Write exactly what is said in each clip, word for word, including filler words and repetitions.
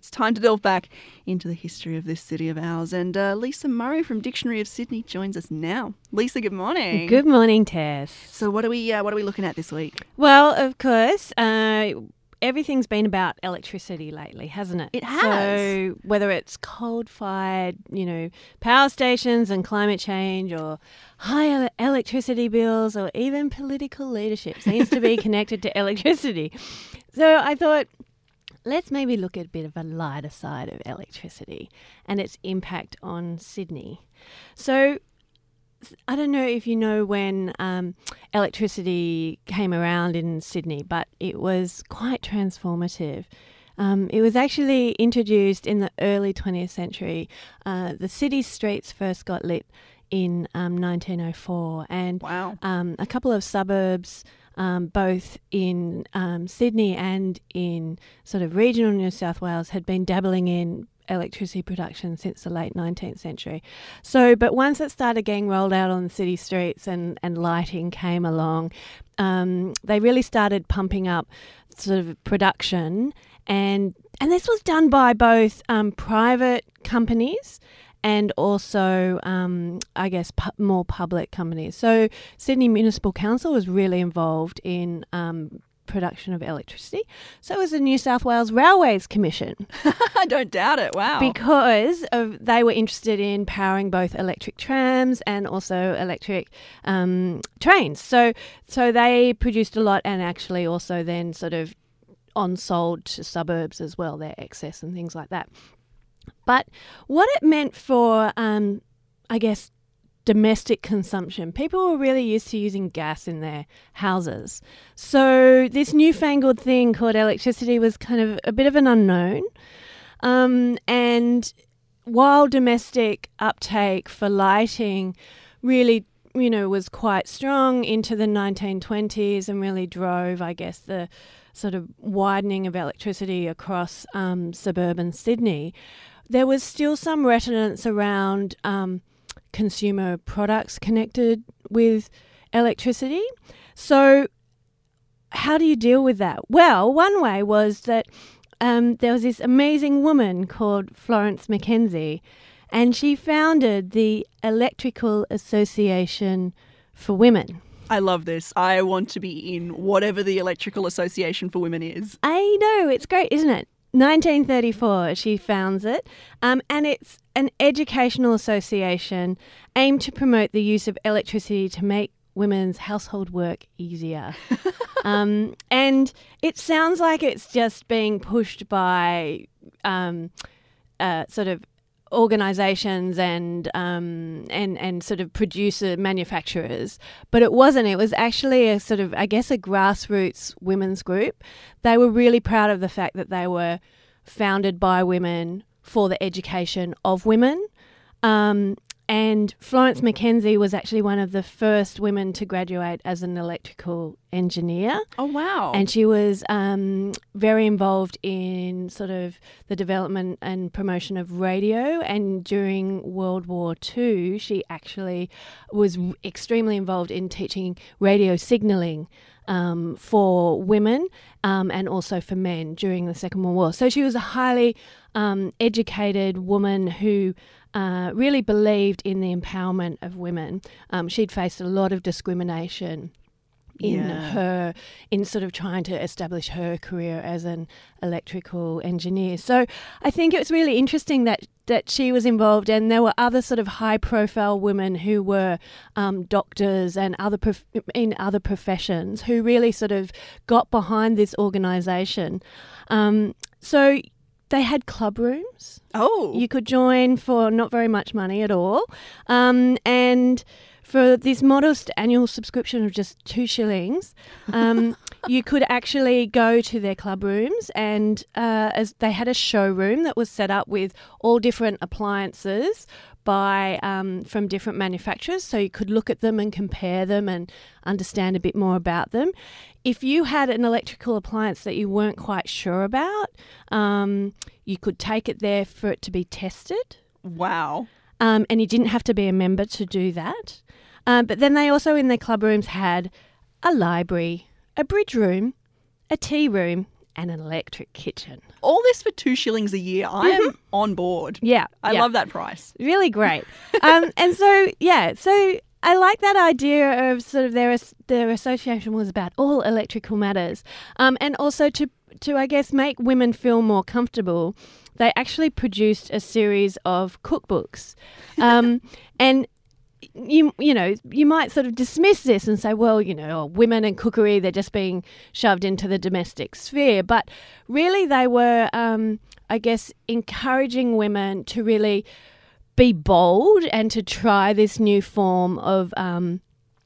It's time to delve back into the history of this city of ours. And uh, Lisa Murray from Dictionary of Sydney joins us now. Lisa, good morning. Good morning, Tess. So what are we uh, what are we looking at this week? Well, of course, uh, everything's been about electricity lately, hasn't it? It has. So whether it's coal-fired, you know, power stations and climate change, or high ele- electricity bills, or even political leadership seems to be connected to electricity. So I thought, let's maybe look at a bit of a lighter side of electricity and its impact on Sydney. So I don't know if you know when um, electricity came around in Sydney, but it was quite transformative. Um, it was actually introduced in the early twentieth century. Uh, the city's streets first got lit in um, nineteen oh four, and Wow. um, a couple of suburbs, um, both in um, Sydney and in sort of regional New South Wales, had been dabbling in electricity production since the late nineteenth century. So, but once it started getting rolled out on the city streets and, and lighting came along, um, they really started pumping up sort of production, and and this was done by both um, private companies and also, um, I guess, pu- more public companies. So Sydney Municipal Council was really involved in um, production of electricity. So was the New South Wales Railways Commission. I don't doubt it. Wow. Because of, they were interested in powering both electric trams and also electric um, trains. So so they produced a lot, and actually also then sort of on-sold to suburbs as well, their excess and things like that. But what it meant for, um, I guess, domestic consumption. People were really used to using gas in their houses. So this newfangled thing called electricity was kind of a bit of an unknown. Um, and while domestic uptake for lighting really, you know, was quite strong into the nineteen twenties and really drove, I guess, the sort of widening of electricity across um, suburban Sydney, there was still some reticence around um, consumer products connected with electricity. So how do you deal with that? Well, one way was that um, there was this amazing woman called Florence Mackenzie, and she founded the Electrical Association for Women. I love this. I want to be in whatever the Electrical Association for Women is. I know, it's great, isn't it? nineteen thirty-four, she founds it, um, and it's an educational association aimed to promote the use of electricity to make women's household work easier. um, and it sounds like it's just being pushed by um, uh, sort of organisations and um, and and sort of producer manufacturers, but it wasn't. It was actually a sort of, I guess, a grassroots women's group. They were really proud of the fact that they were founded by women for the education of women. Um, and Florence Mackenzie was actually one of the first women to graduate as an electrical engineer. Oh, wow. And she was um, very involved in sort of the development and promotion of radio. And during World War Two, she actually was extremely involved in teaching radio signalling um, for women um, and also for men during the Second World War. So she was a highly um, educated woman who uh, really believed in the empowerment of women. Um, she'd faced a lot of discrimination in Yeah. her, in sort of trying to establish her career as an electrical engineer. So I think it was really interesting that that she was involved, and there were other sort of high-profile women who were um, doctors and other prof- in other professions who really sort of got behind this organisation. Um, so they had club rooms. Oh. You could join for not very much money at all, um, and for this modest annual subscription of just two shillings, um, you could actually go to their club rooms, and uh, as they had a showroom that was set up with all different appliances by um, from different manufacturers, so you could look at them and compare them and understand a bit more about them. If you had an electrical appliance that you weren't quite sure about, um, you could take it there for it to be tested. Wow. Um, and you didn't have to be a member to do that. Um, but then they also in their club rooms had a library, a bridge room, a tea room, and an electric kitchen. All this for two shillings a year. I am on board. Yeah. I yeah. love that price. Really great. um, and so, yeah, so I like that idea of sort of their their association was about all electrical matters. Um, and also to, to, I guess, make women feel more comfortable, they actually produced a series of cookbooks. Um, and you you know, you might sort of dismiss this and say, well, you know, oh, women and cookery, they're just being shoved into the domestic sphere. But really they were, um, I guess, encouraging women to really be bold and to try this new form of um,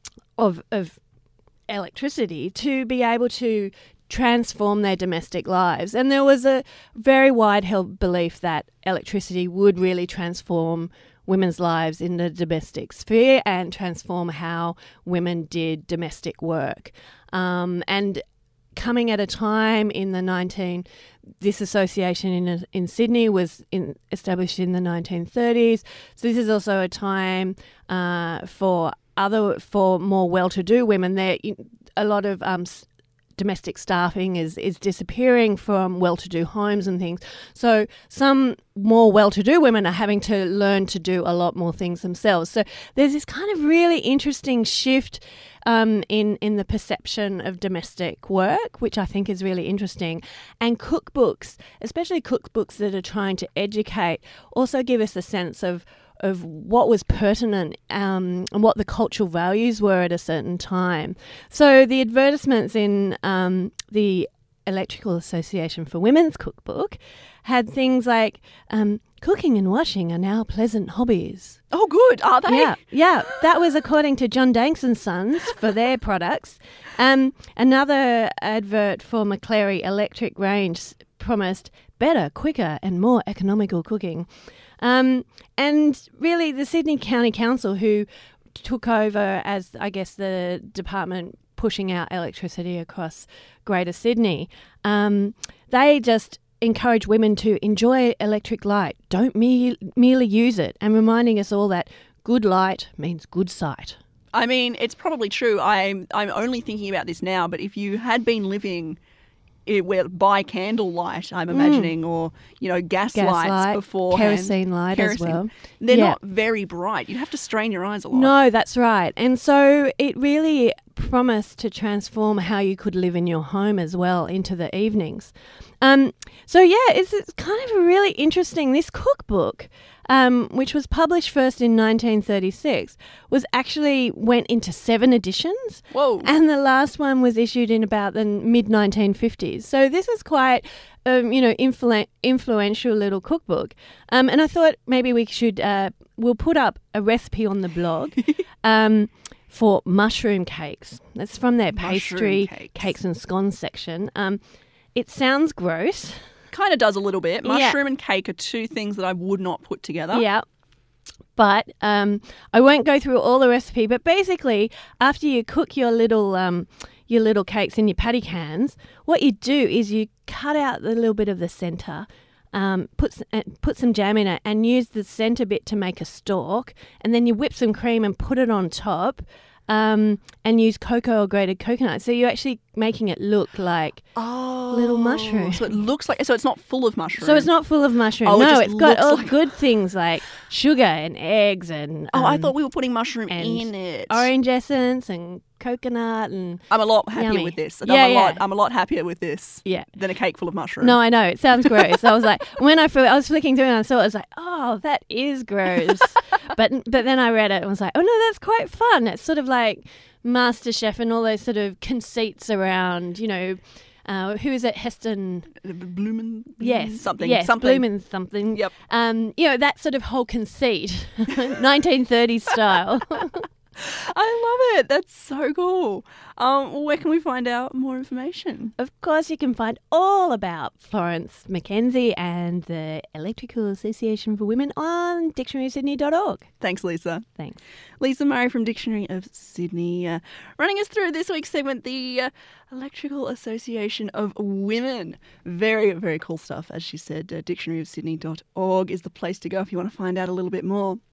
of of electricity to be able to transform their domestic lives. And there was a very wide held belief that electricity would really transform women's lives in the domestic sphere and transform how women did domestic work. Um, and coming at a time in the nineteen this association in in Sydney was in, established in the nineteen thirties. So this is also a time uh, for other for more well-to-do women. There, a lot of um, domestic staffing is is disappearing from well-to-do homes and things. So some more well-to-do women are having to learn to do a lot more things themselves. So there's this kind of really interesting shift um, in in the perception of domestic work, which I think is really interesting. And cookbooks, especially cookbooks that are trying to educate, also give us a sense of of what was pertinent um, and what the cultural values were at a certain time. So the advertisements in um, the Electrical Association for Women's cookbook had things like um, cooking and washing are now pleasant hobbies. Oh, good. Are they? Yeah, yeah. That was according to John Danks and Sons for their products. Um, another advert for McClary Electric Range promised better, quicker and more economical cooking. Um, and really the Sydney County Council, who took over as, I guess, the department pushing out electricity across Greater Sydney, um, they just encourage women to enjoy electric light, don't me- merely use it, and reminding us all that good light means good sight. I mean, it's probably true. I'm I'm only thinking about this now, but if you had been living it, where by candlelight, I'm imagining, mm. or you know, gas, gas lights light, before kerosene light kerosene. as well. They're yeah. not very bright. You'd have to strain your eyes a lot. No, that's right. And so it really promised to transform how you could live in your home as well into the evenings. Um, so yeah, it's, it's kind of really interesting. This cookbook, um, which was published first in nineteen thirty-six, was actually went into seven editions. Whoa! And the last one was issued in about the mid nineteen fifties. So this is quite, um, you know, influ- influential little cookbook. Um, and I thought maybe we should uh, we'll put up a recipe on the blog. um, for mushroom cakes. That's from their pastry cakes. cakes and scones section. Um, it sounds gross. Kind of does a little bit. Mushroom yeah. and cake are two things that I would not put together. Yeah. But um, I won't go through all the recipe, but basically after you cook your little um, your little cakes in your patty cans, what you do is you cut out the little bit of the centre, Um, put, uh, put some jam in it and use the centre bit to make a stalk, and then you whip some cream and put it on top, um, and use cocoa or grated coconut. So you're actually making it look like oh, little mushrooms. So it looks like, so it's not full of mushrooms. So it's not full of mushrooms. Oh, no, it it's got all like good things like sugar and eggs and oh, um, I thought we were putting mushroom in it. Orange essence and coconut and I'm a lot happier yummy. with this. Yeah, I'm a yeah. lot. I'm a lot happier with this. Yeah. Than a cake full of mushrooms. No, I know it sounds gross. I was like, when I fl- I was flicking through and I saw it, I was like, oh, that is gross. but but then I read it and was like, oh no, that's quite fun. It's sort of like MasterChef and all those sort of conceits around, you know. Uh, who is it? Heston Bloomin? Yes, something. Yes, something. Bloomin something. Yep. Um, you know, that sort of whole conceit, nineteen thirties style. I love it. That's so cool. Um, well, where can we find out more information? Of course, you can find all about Florence Mackenzie and the Electrical Association for Women on dictionary of sydney dot org. Thanks, Lisa. Thanks. Lisa Murray from Dictionary of Sydney, uh, running us through this week's segment, the uh, Electrical Association of Women. Very, very cool stuff. As she said, uh, dictionary of sydney dot org is the place to go if you want to find out a little bit more.